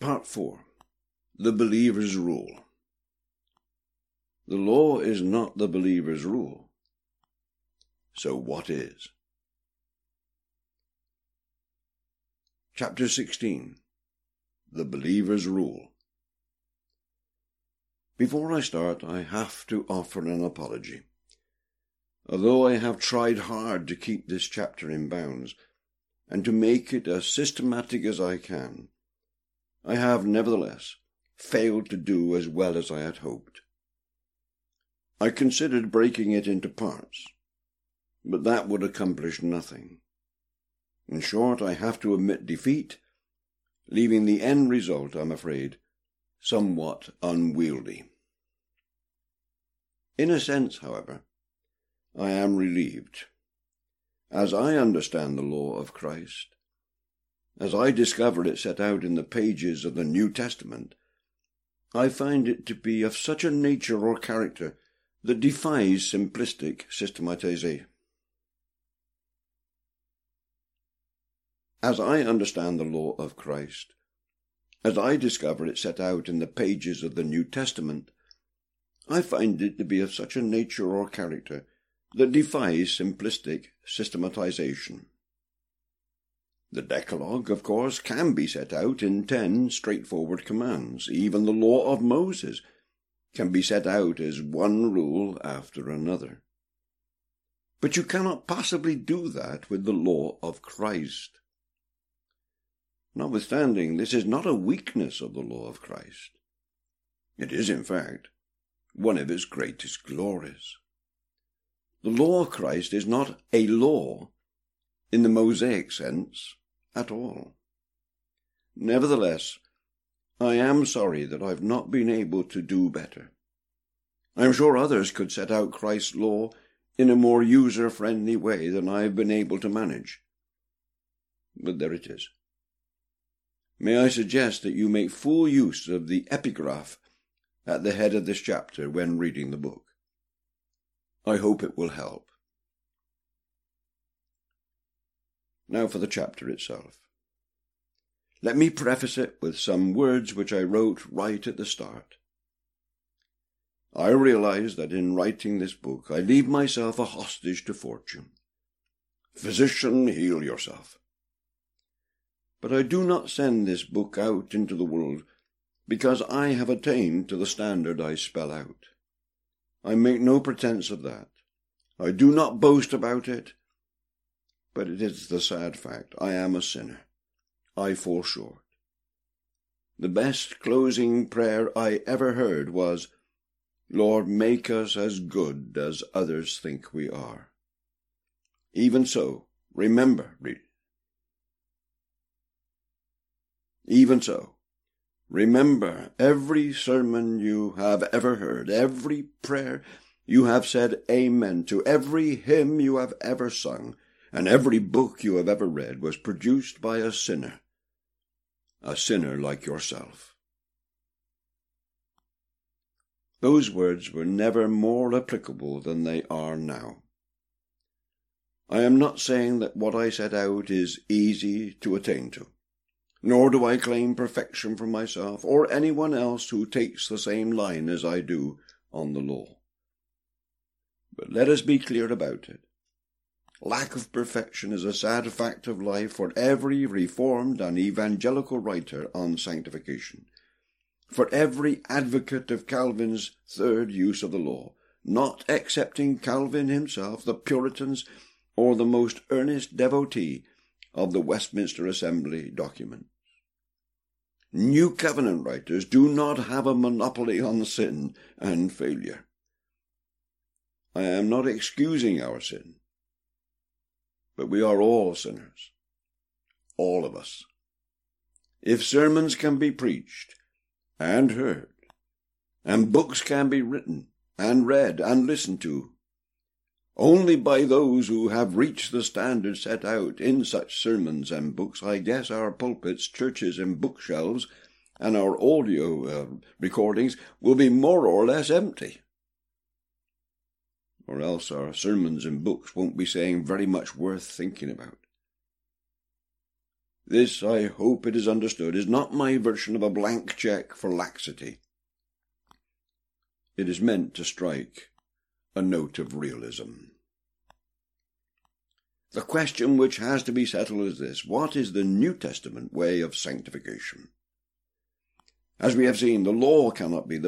Part 4. The Believer's Rule. The law is not the believer's rule. So what is? Chapter 16. The Believer's Rule. Before I start, I have to offer an apology. Although I have tried hard to keep this chapter in bounds, and to make it as systematic as I can, I have nevertheless failed to do as well as I had hoped. I considered breaking it into parts, but that would accomplish nothing. In short, I have to admit defeat, leaving the end result, I'm afraid, somewhat unwieldy. In a sense, however, I am relieved. As I understand the law of Christ, as I discover it set out in the pages of the New Testament, I find it to be of such a nature or character that defies simplistic systematization. As I understand the law of Christ, as I discover it set out in the pages of the New Testament, I find it to be of such a nature or character that defies simplistic systematization. The Decalogue, of course, can be set out in 10 straightforward commands. Even the law of Moses can be set out as one rule after another. But you cannot possibly do that with the law of Christ. Notwithstanding, this is not a weakness of the law of Christ. It is, in fact, one of its greatest glories. The law of Christ is not a law in the Mosaic sense at all. Nevertheless, I am sorry that I have not been able to do better. I am sure others could set out Christ's law in a more user-friendly way than I have been able to manage. But there it is. May I suggest that you make full use of the epigraph at the head of this chapter when reading the book. I hope it will help. Now for the chapter itself. Let me preface it with some words which I wrote right at the start. I realize that in writing this book I leave myself a hostage to fortune. Physician, heal yourself. But I do not send this book out into the world because I have attained to the standard I spell out. I make no pretense of that. I do not boast about it, but it is the sad fact. I am a sinner. I fall short. The best closing prayer I ever heard was, Lord, make us as good as others think we are. Even so, remember, every sermon you have ever heard, every prayer you have said amen to, every hymn you have ever sung, and every book you have ever read was produced by a sinner like yourself. Those words were never more applicable than they are now. I am not saying that what I set out is easy to attain to, nor do I claim perfection for myself or anyone else who takes the same line as I do on the law. But let us be clear about it. Lack of perfection is a sad fact of life for every reformed and evangelical writer on sanctification, for every advocate of Calvin's third use of the law, not excepting Calvin himself, the Puritans, or the most earnest devotee of the Westminster Assembly documents. New Covenant writers do not have a monopoly on sin and failure. I am not excusing our sin, but we are all sinners, all of us. If sermons can be preached and heard, and books can be written and read and listened to, only by those who have reached the standard set out in such sermons and books, I guess our pulpits, churches, and bookshelves, and our audio recordings will be more or less empty. Or else our sermons and books won't be saying very much worth thinking about. This, I hope it is understood, is not my version of a blank check for laxity. It is meant to strike a note of realism. The question which has to be settled is this: what is the New Testament way of sanctification? As we have seen, the law cannot be the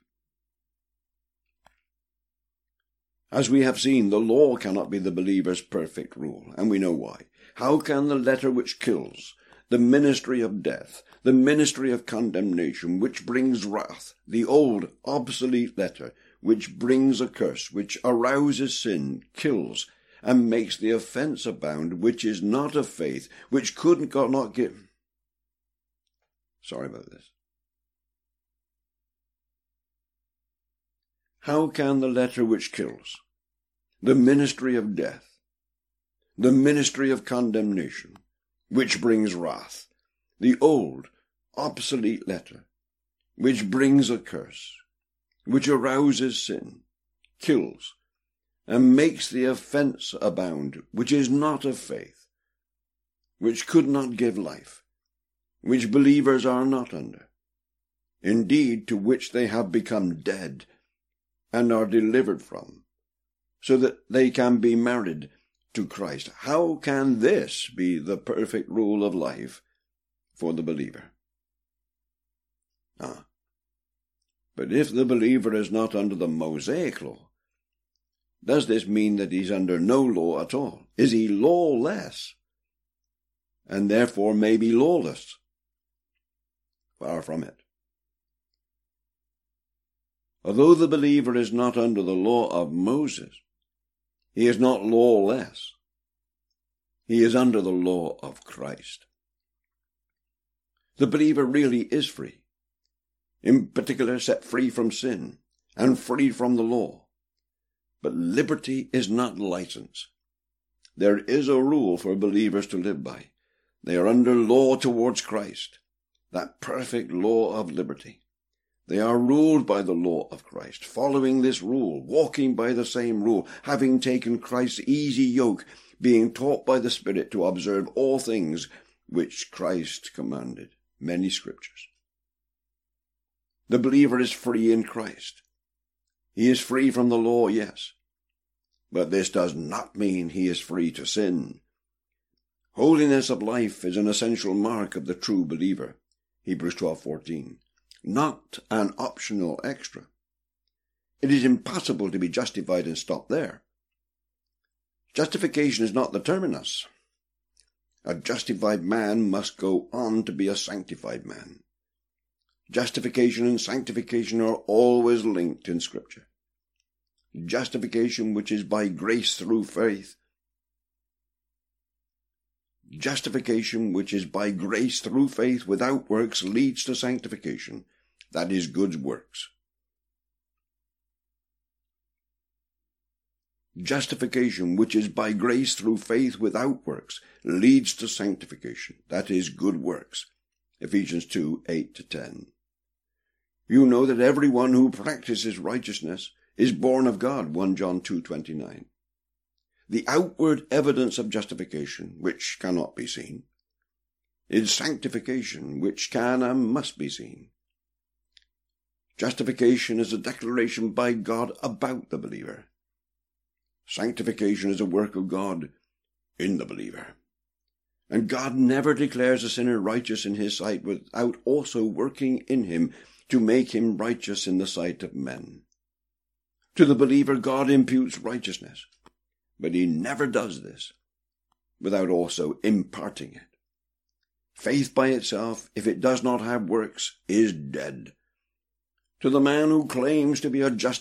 believer's perfect rule, and we know why. How can the letter which kills, the ministry of death, the ministry of condemnation, which brings wrath, the old, obsolete letter, which brings a curse, which arouses sin, kills, and makes the offence abound, which is not of faith, which could God not give? Sorry about this. How can the letter which kills, the ministry of death, the ministry of condemnation, which brings wrath, the old, obsolete letter, which brings a curse, which arouses sin, kills, and makes the offence abound, which is not of faith, which could not give life, which believers are not under, indeed to which they have become dead, and are delivered from, so that they can be married to Christ? How can this be the perfect rule of life for the believer? But if the believer is not under the Mosaic law, does this mean that he's under no law at all? Is he lawless, and therefore may be lawless? Far from it. Although the believer is not under the law of Moses, he is not lawless. He is under the law of Christ. The believer really is free, in particular set free from sin and free from the law. But liberty is not license. There is a rule for believers to live by. They are under law towards Christ, that perfect law of liberty. They are ruled by the law of Christ, following this rule, walking by the same rule, having taken Christ's easy yoke, being taught by the Spirit to observe all things which Christ commanded. Many scriptures. The believer is free in Christ. He is free from the law, yes. But this does not mean he is free to sin. Holiness of life is an essential mark of the true believer. Hebrews 12:14. Not an optional extra. It is impossible to be justified and stop there. Justification is not the terminus. A justified man must go on to be a sanctified man. Justification and sanctification are always linked in Scripture. Justification, which is by grace through faith. Justification, which is by grace through faith without works, leads to sanctification. That is good works. Justification, which is by grace through faith without works, leads to sanctification. That is good works. Ephesians 2:8-10. You know that everyone who practices righteousness is born of God, 1 John 2:29. The outward evidence of justification, which cannot be seen, is sanctification, which can and must be seen. Justification is a declaration by God about the believer. Sanctification is a work of God in the believer. And God never declares a sinner righteous in his sight without also working in him to make him righteous in the sight of men. To the believer, God imputes righteousness, but he never does this without also imparting it. Faith by itself, if it does not have works, is dead. To the man who claims to be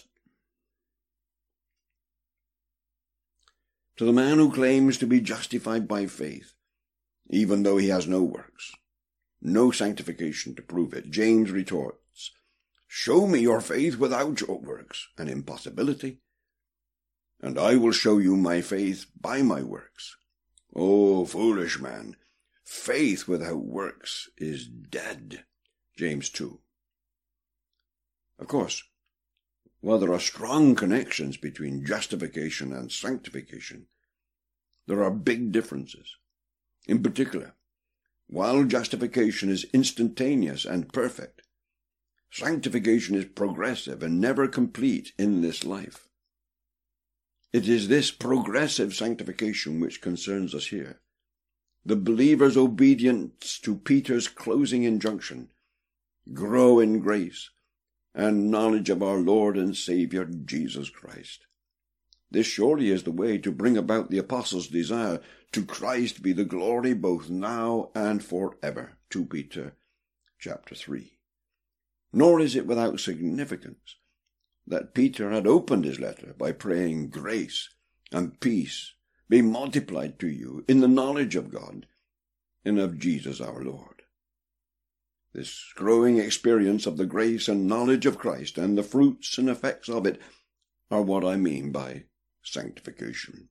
justified by faith, even though he has no works, no sanctification to prove it, James retorts, "Show me your faith without your works," an impossibility, "and I will show you my faith by my works." O foolish man, faith without works is dead. James 2. Of course, while there are strong connections between justification and sanctification, there are big differences. In particular, While justification is instantaneous and perfect, sanctification is progressive and never complete in this life. It is this progressive sanctification which concerns us here. The believer's obedience to Peter's closing injunction, grow in grace and knowledge of our Lord and Saviour Jesus Christ. This surely is the way to bring about the apostles' desire to Christ be the glory both now and forever. 2 Peter chapter 3. Nor is it without significance that Peter had opened his letter by praying, "Grace and peace be multiplied to you in the knowledge of God and of Jesus our Lord." This growing experience of the grace and knowledge of Christ and the fruits and effects of it are what I mean by sanctification.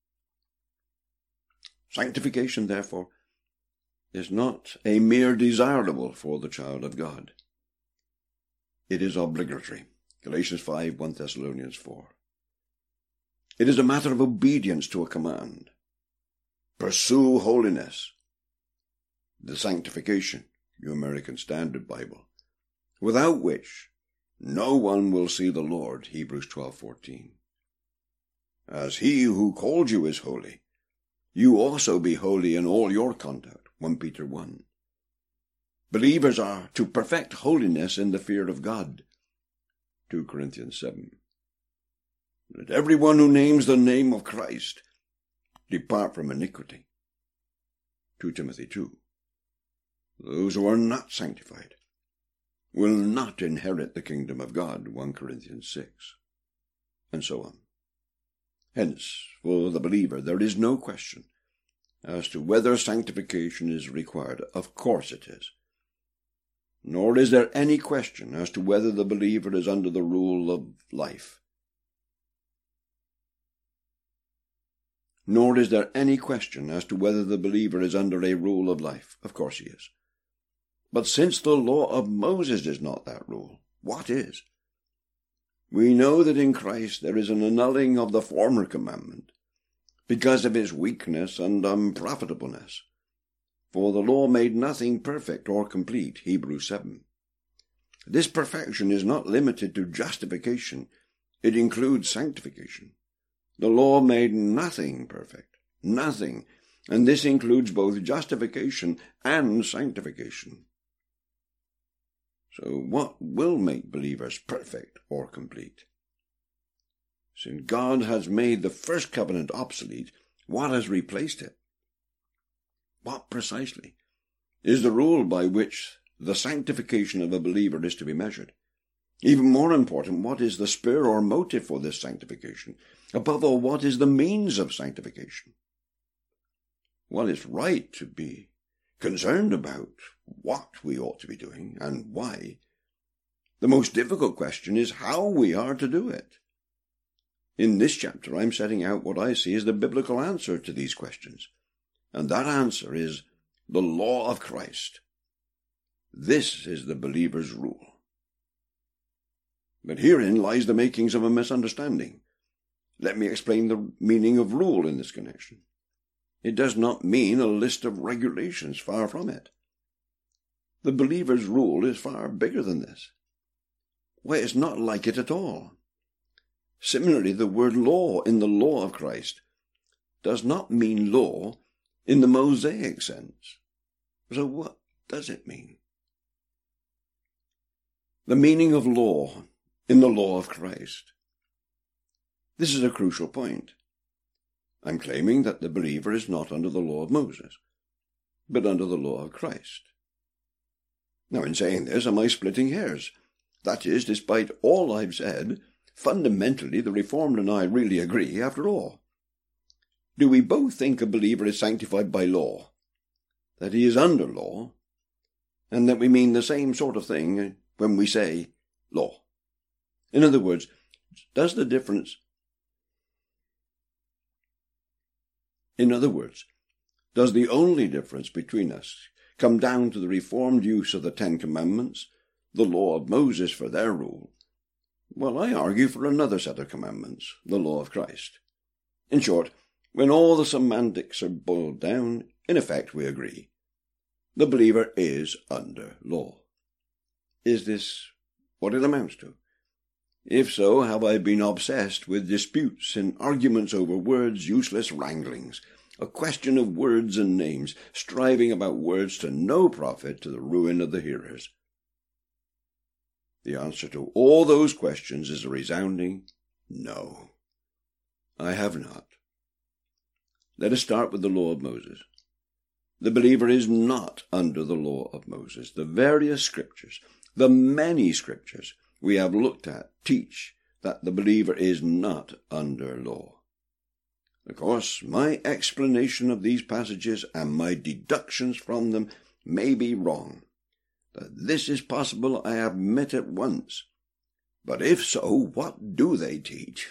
Sanctification, therefore, is not a mere desirable for the child of God. It is obligatory. Galatians 5, 1 Thessalonians 4. It is a matter of obedience to a command. Pursue holiness. The sanctification, New American Standard Bible, without which no one will see the Lord, Hebrews 12:14. As he who called you is holy, you also be holy in all your conduct, 1 Peter 1. Believers are to perfect holiness in the fear of God, 2 Corinthians 7. Let everyone who names the name of Christ depart from iniquity, 2 Timothy 2. Those who are not sanctified will not inherit the kingdom of God, 1 Corinthians 6, and so on. Hence, for the believer, there is no question as to whether sanctification is required. Of course it is. Nor is there any question as to whether the believer is under the rule of life. Nor is there any question as to whether the believer is under a rule of life. Of course he is. But since the law of Moses is not that rule, what is? We know that in Christ there is an annulling of the former commandment, because of his weakness and unprofitableness. For the law made nothing perfect or complete, Hebrews 7. This perfection is not limited to justification. It includes sanctification. The law made nothing perfect, nothing, and this includes both justification and sanctification. So what will make believers perfect or complete? Since God has made the first covenant obsolete, what has replaced it? What precisely is the rule by which the sanctification of a believer is to be measured? Even more important, what is the spur or motive for this sanctification? Above all, what is the means of sanctification? Well, it's right to be concerned about what we ought to be doing and why. The most difficult question is how we are to do it. In this chapter, I'm setting out what I see as the biblical answer to these questions, and that answer is the law of Christ. This is the believer's rule. But herein lies the makings of a misunderstanding. Let me explain the meaning of rule in this connection. It does not mean a list of regulations, far from it. The believer's rule is far bigger than this. Why, it's not like it at all. Similarly, the word law in the law of Christ does not mean law in the Mosaic sense. So what does it mean? The meaning of law in the law of Christ. This is a crucial point. I'm claiming that the believer is not under the law of Moses, but under the law of Christ. Now, in saying this, am I splitting hairs? That is, despite all I've said, fundamentally the Reformed and I really agree after all. Do we both think a believer is sanctified by law, that he is under law, and that we mean the same sort of thing when we say law? In other words, does the only difference between us come down to the Reformed use of the Ten Commandments, the law of Moses for their rule? Well, I argue for another set of commandments, the law of Christ. In short, when all the semantics are boiled down, in effect we agree. the believer is under law. Is this what it amounts to? If so, have I been obsessed with disputes and arguments over words, useless wranglings, a question of words and names, striving about words to no profit, to the ruin of the hearers? The answer to all those questions is a resounding no. I have not. Let us start with the law of Moses. The believer is not under the law of Moses. The various scriptures, the many scriptures we have looked at, teach that the believer is not under law. Of course, my explanation of these passages and my deductions from them may be wrong. That this is possible, I admit at once. But if so, what do they teach?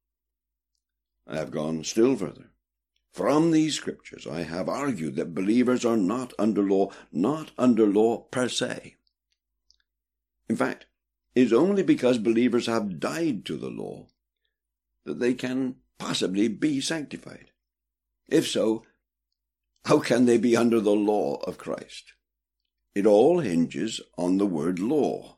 I have gone still further. From these scriptures, I have argued that believers are not under law per se. In fact, it is only because believers have died to the law that they can possibly be sanctified. If so, how can they be under the law of Christ? It all hinges on the word law.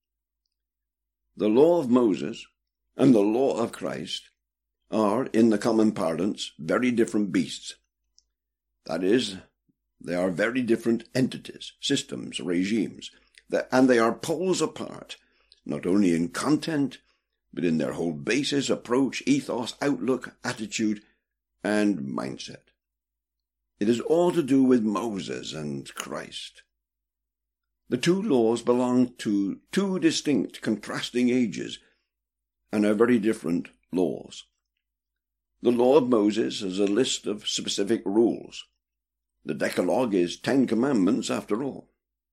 The law of Moses and the law of Christ are, in the common parlance, very different beasts. That is, they are very different entities, systems, regimes, and they are poles apart, not only in content, but in their whole basis, approach, ethos, outlook, attitude, and mindset. It is all to do with Moses and Christ. The two laws belong to two distinct, contrasting ages, and are very different laws. The law of Moses is a list of specific rules. The Decalogue is 10 commandments after all.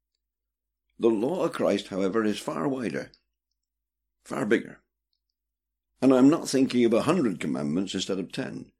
The law of Christ, however, is far wider, far bigger. And I'm not thinking of 100 commandments instead of 10,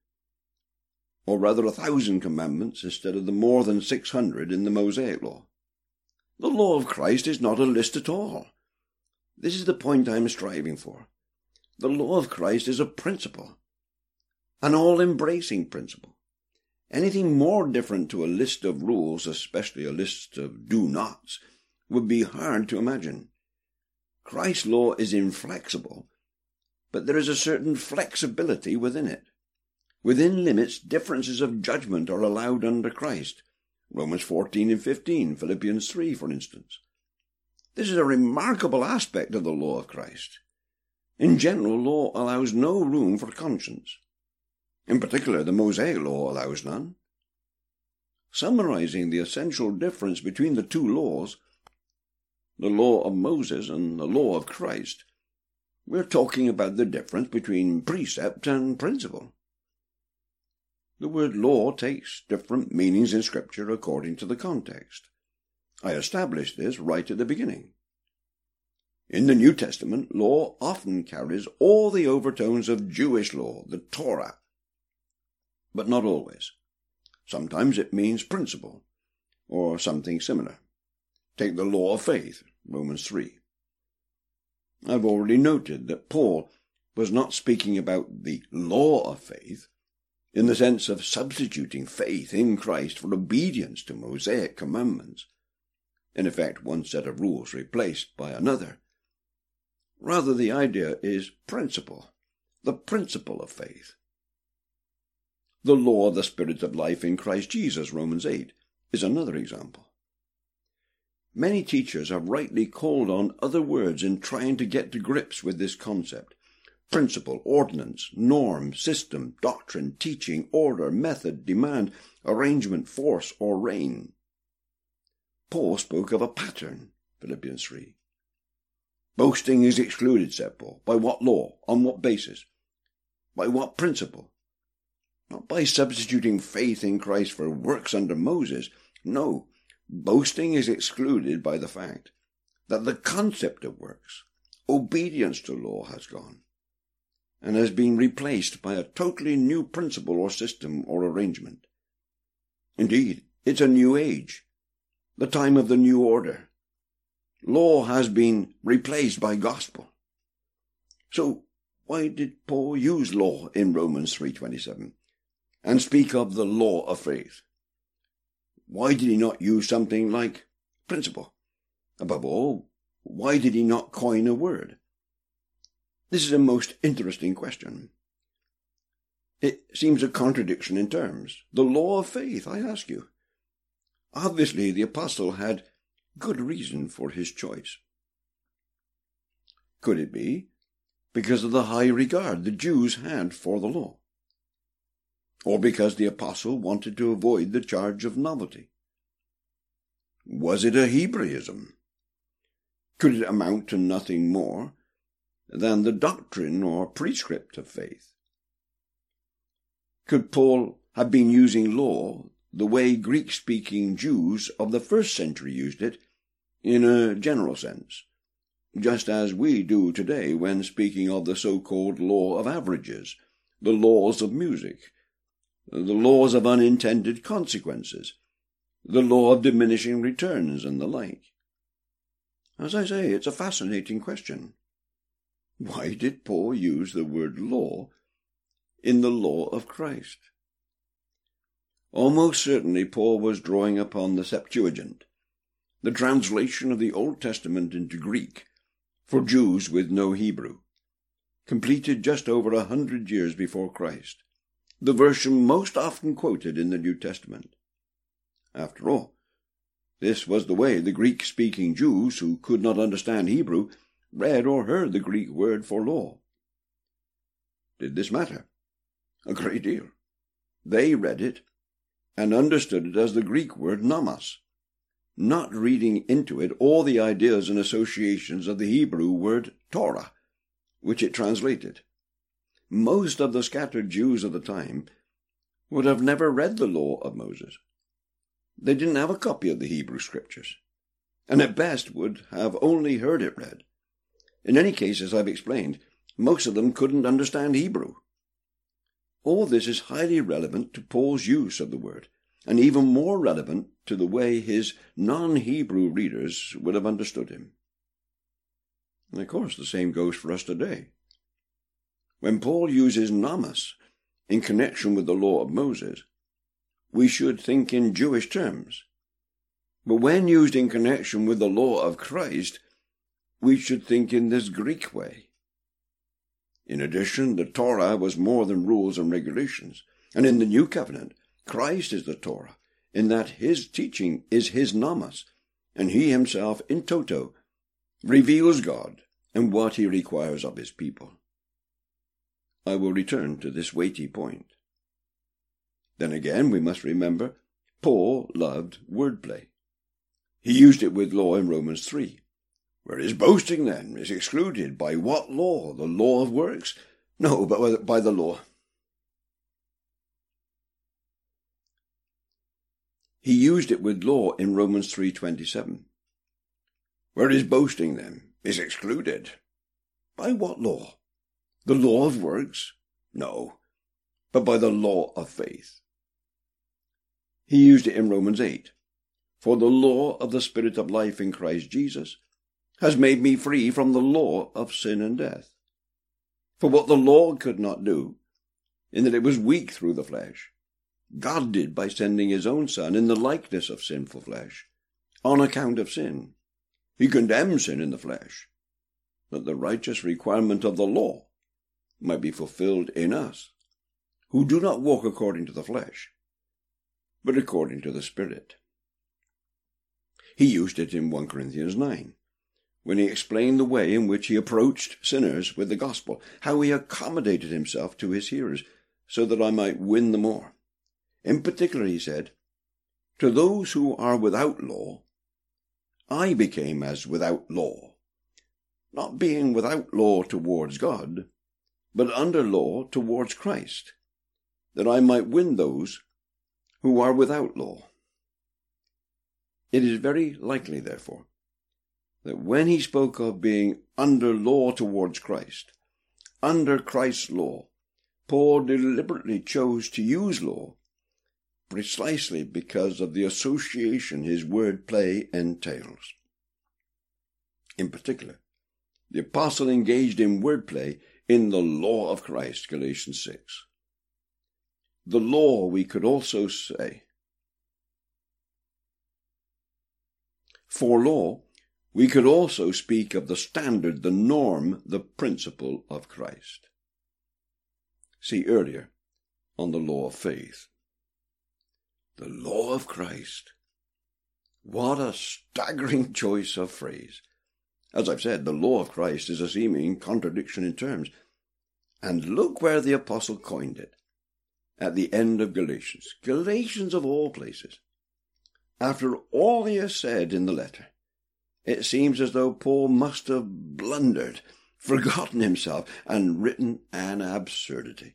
or rather 1,000 commandments instead of the more than 600 in the Mosaic law. The law of Christ is not a list at all. This is the point I'm striving for. The law of Christ is a principle, an all-embracing principle. Anything more different to a list of rules, especially a list of do-nots, would be hard to imagine. Christ's law is inflexible, but there is a certain flexibility within it. Within limits, differences of judgment are allowed under Christ. Romans 14 and 15, Philippians 3, for instance. This is a remarkable aspect of the law of Christ. In general, law allows no room for conscience. In particular, the Mosaic law allows none. Summarizing the essential difference between the two laws, the law of Moses and the law of Christ, we're talking about the difference between precept and principle. The word law takes different meanings in Scripture according to the context. I established this right at the beginning. In the New Testament, law often carries all the overtones of Jewish law, the Torah, but not always. Sometimes it means principle, or something similar. Take the law of faith, Romans 3. I've already noted that Paul was not speaking about the law of faith, in the sense of substituting faith in Christ for obedience to Mosaic commandments, in effect one set of rules replaced by another. Rather, the idea is principle, the principle of faith. The law of the Spirit of life in Christ Jesus, Romans 8, is another example. Many teachers have rightly called on other words in trying to get to grips with this concept. Principle, ordinance, norm, system, doctrine, teaching, order, method, demand, arrangement, force, or reign. Paul spoke of a pattern, Philippians 3. Boasting is excluded, said Paul. By what law? On what basis? By what principle? Not by substituting faith in Christ for works under Moses. No, boasting is excluded by the fact that the concept of works, obedience to law, has gone, and has been replaced by a totally new principle or system or arrangement. Indeed, it's a new age, the time of the new order. Law has been replaced by gospel. So, why did Paul use law in Romans 3:27 and speak of the law of faith? why did he not use something like principle? Above all, why did he not coin a word? This is a most interesting question. It seems a contradiction in terms. The law of faith, I ask you. Obviously, the apostle had good reason for his choice. Could it be because of the high regard the Jews had for the law? Or because the apostle wanted to avoid the charge of novelty? Was it a Hebraism? Could it amount to nothing more than the doctrine or prescript of faith? Could Paul have been using law the way Greek-speaking Jews of the first century used it, in a general sense, just as we do today when speaking of the so-called law of averages, the laws of music, the laws of unintended consequences, the law of diminishing returns, and the like? As I say, it's a fascinating question. Why did Paul use the word law in the law of Christ? Almost certainly Paul was drawing upon the Septuagint, the translation of the Old Testament into Greek for Jews with no Hebrew, completed just over 100 years before Christ, the version most often quoted in the New Testament. After all, this was the way the Greek-speaking Jews who could not understand Hebrew read or heard the Greek word for law. Did this matter? A great deal. They read it and understood it as the Greek word nomos, not reading into it all the ideas and associations of the Hebrew word Torah, which it translated. Most of the scattered Jews of the time would have never read the law of Moses. They didn't have a copy of the Hebrew Scriptures, and at best would have only heard it read. In any case, as I've explained, most of them couldn't understand Hebrew. All this is highly relevant to Paul's use of the word, and even more relevant to the way his non-Hebrew readers would have understood him. And of course, the same goes for us today. When Paul uses nomos in connection with the law of Moses, we should think in Jewish terms. But when used in connection with the law of Christ, we should think in this Greek way. In addition, the Torah was more than rules and regulations, and in the New Covenant, Christ is the Torah, in that his teaching is his nomos, and he himself, in toto, reveals God and what he requires of his people. I will return to this weighty point. Then again, we must remember, Paul loved wordplay. He used it with law in Romans 3. Where his boasting, then, is excluded. By what law? The law of works? No, but by the law. He used it with law in Romans 3:27. Where his boasting, then, is excluded. By what law? The law of works? No, but by the law of faith. He used it in Romans 8. For the law of the Spirit of life in Christ Jesus has made me free from the law of sin and death. For what the law could not do, in that it was weak through the flesh, God did by sending his own Son in the likeness of sinful flesh, on account of sin. He condemned sin in the flesh, that the righteous requirement of the law might be fulfilled in us, who do not walk according to the flesh, but according to the Spirit. He used it in 1 Corinthians 9, when he explained the way in which he approached sinners with the gospel, how he accommodated himself to his hearers, so that I might win them more. In particular, he said, to those who are without law, I became as without law, not being without law towards God, but under law towards Christ, that I might win those who are without law. It is very likely, therefore, that when he spoke of being under law towards Christ, under Christ's law, Paul deliberately chose to use law precisely because of the association his wordplay entails. In particular, the apostle engaged in wordplay in the law of Christ, Galatians 6. The law, we could also say, For law, we could also speak of the standard, the norm, the principle of Christ. See earlier on the law of faith. The law of Christ. What a staggering choice of phrase. As I've said, the law of Christ is a seeming contradiction in terms. And look where the apostle coined it. At the end of Galatians. Galatians of all places. After all he has said in the letter, it seems as though Paul must have blundered, forgotten himself, and written an absurdity.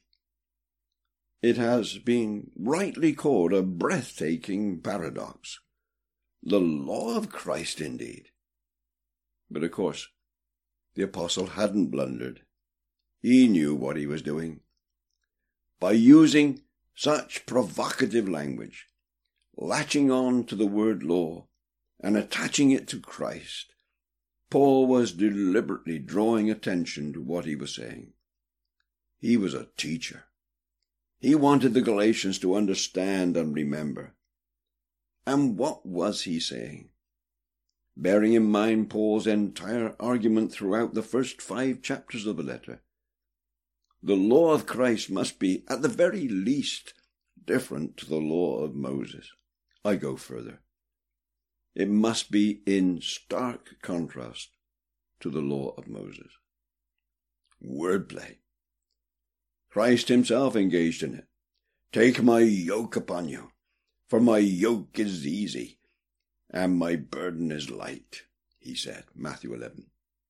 It has been rightly called a breathtaking paradox. The law of Christ, indeed. But of course, the apostle hadn't blundered. He knew what he was doing. By using such provocative language, latching on to the word law, and attaching it to Christ, Paul was deliberately drawing attention to what he was saying. He was a teacher. He wanted the Galatians to understand and remember. And what was he saying? Bearing in mind Paul's entire argument throughout the first 5 chapters of the letter, the law of Christ must be, at the very least, different to the law of Moses. I go further. It must be in stark contrast to the law of Moses. Wordplay. Christ himself engaged in it. Take my yoke upon you, for my yoke is easy, and my burden is light, he said, Matthew 11.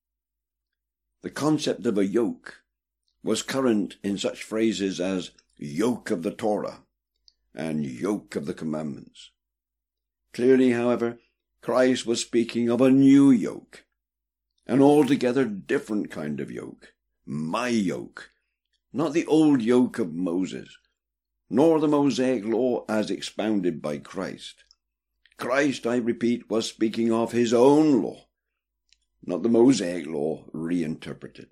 The concept of a yoke was current in such phrases as yoke of the Torah and yoke of the commandments. Clearly, however, Christ was speaking of a new yoke, an altogether different kind of yoke, my yoke, not the old yoke of Moses, nor the Mosaic law as expounded by Christ. Christ, I repeat, was speaking of his own law, not the Mosaic law reinterpreted.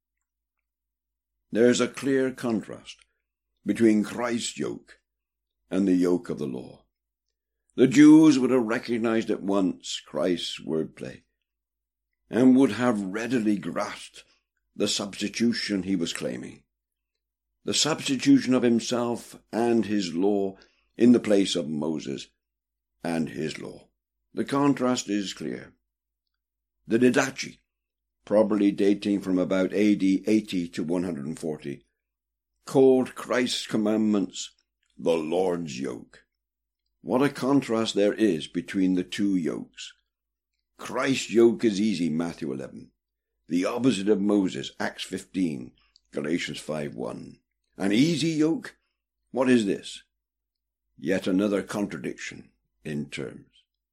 There is a clear contrast between Christ's yoke and the yoke of the law. The Jews would have recognized at once Christ's wordplay and would have readily grasped the substitution he was claiming, the substitution of himself and his law in the place of Moses and his law. The contrast is clear. The Didache, probably dating from about AD 80 to 140, called Christ's commandments the Lord's yoke. What a contrast there is between the two yokes. Christ's yoke is easy, Matthew 11. The opposite of Moses, Acts 15, Galatians 5:1. An easy yoke? What is this? Yet another contradiction in terms.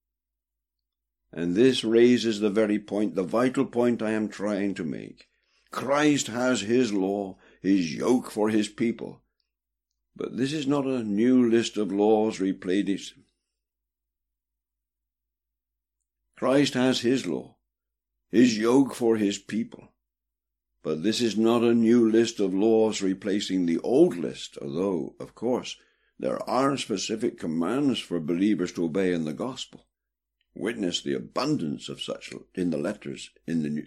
And this raises the very point, the vital point I am trying to make. Christ has his law, his yoke for his people. But this is not a new list of laws replaced. Christ has his law, his yoke for his people. But this is not a new list of laws replacing the old list, although, of course, there are specific commands for believers to obey in the gospel. Witness the abundance of such in the letters in the New.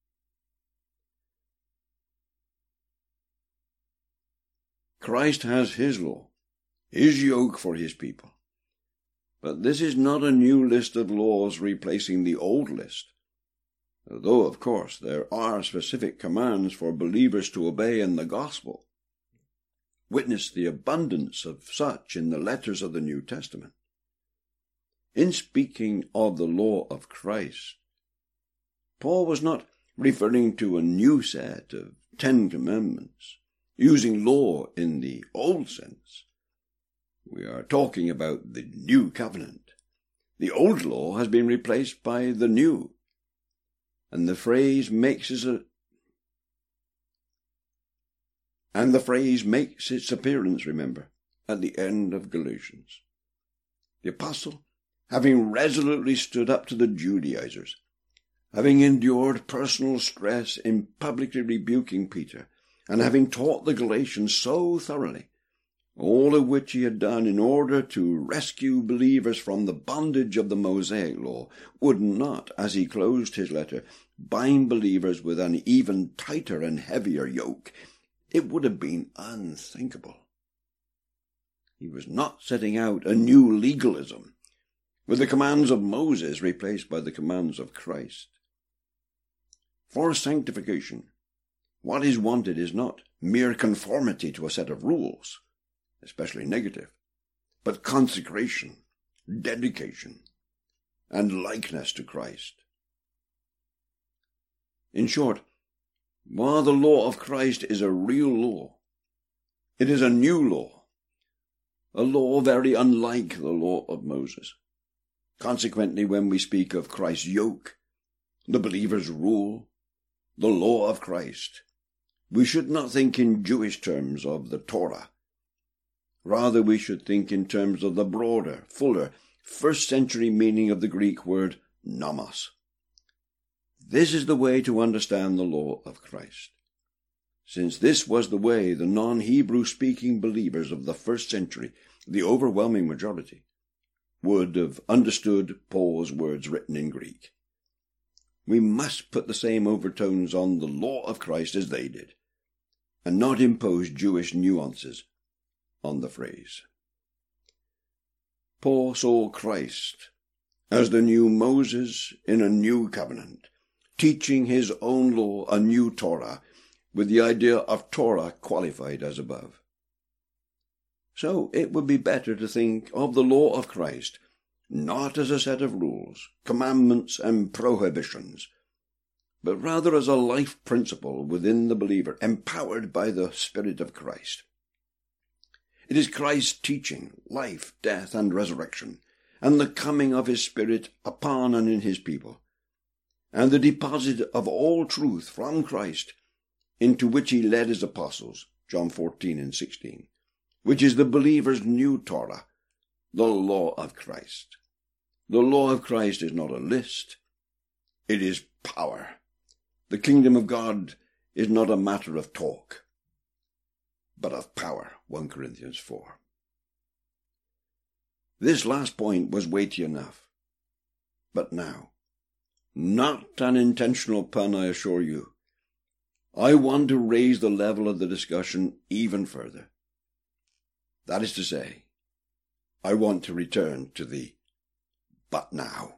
Christ has his law, his yoke for his people. But this is not a new list of laws replacing the old list, although, of course, there are specific commands for believers to obey in the gospel. Witness the abundance of such in the letters of the New Testament. In speaking of the law of Christ, Paul was not referring to a new set of 10 commandments, using law in the old sense. We are talking about the new covenant. The old law has been replaced by the new, and the phrase makes its appearance, remember, at the end of Galatians. The apostle, having resolutely stood up to the Judaizers, having endured personal stress in publicly rebuking Peter, and having taught the Galatians so thoroughly, all of which he had done in order to rescue believers from the bondage of the Mosaic law, would not, as he closed his letter, bind believers with an even tighter and heavier yoke. It would have been unthinkable. He was not setting out a new legalism, with the commands of Moses replaced by the commands of Christ. For sanctification, what is wanted is not mere conformity to a set of rules, especially negative, but consecration, dedication, and likeness to Christ. In short, while the law of Christ is a real law, it is a new law, a law very unlike the law of Moses. Consequently, when we speak of Christ's yoke, the believer's rule, the law of Christ, we should not think in Jewish terms of the Torah. Rather, we should think in terms of the broader, fuller, first-century meaning of the Greek word nomos. This is the way to understand the law of Christ. Since this was the way the non-Hebrew speaking believers of the first century, the overwhelming majority, would have understood Paul's words written in Greek. We must put the same overtones on the law of Christ as they did, and not impose Jewish nuances on the phrase. Paul saw Christ as the new Moses in a new covenant, teaching his own law, a new Torah, with the idea of Torah qualified as above. So it would be better to think of the law of Christ not as a set of rules, commandments, and prohibitions, but rather as a life principle within the believer, empowered by the Spirit of Christ. It is Christ's teaching, life, death, and resurrection, and the coming of his Spirit upon and in his people, and the deposit of all truth from Christ, into which he led his apostles, John 14 and 16, which is the believer's new Torah, the law of Christ. The law of Christ is not a list, it is power. The kingdom of God is not a matter of talk, but of power, 1 Corinthians 4. This last point was weighty enough. But now, not an intentional pun, I assure you, I want to raise the level of the discussion even further. That is to say, I want to return to the but now.